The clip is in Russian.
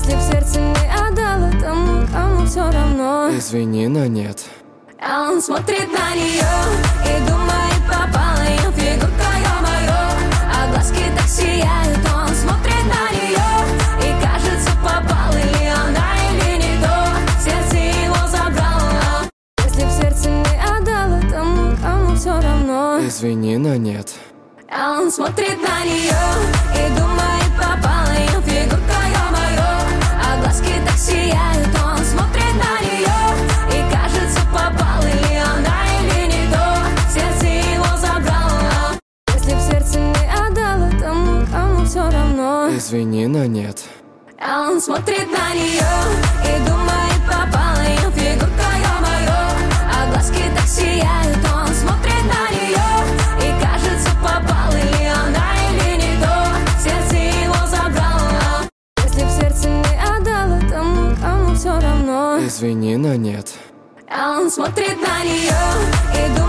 Если б сердце не отдало тому, кому все равно. Извини, но нет. А он смотрит на нее и думает, попала ее фигурка, ё-моё. А глазки так сияют, он смотрит на нее и кажется, попала ли она или не то. Сердце его забрало. Если б сердце не отдало тому, кому все равно. Извини, но нет. А он смотрит на нее и думает, попала ее фигурка, ё-моё. А глазки так сияют, он смотрит на нее и кажется, попала ли она или не то. Сердце его забрало. Если б сердце не отдало тому, кому все равно. Извини, но нет. А он смотрит на нее и думает, попала ее фигурка, ё-моё. А глазки так сияют, он смотрит на нее и кажется, попала ли она или не то. Сердце его забрало. Если б сердце не отдало тому, кому все равно. Извини, но нет. А он смотрит на нее и думает,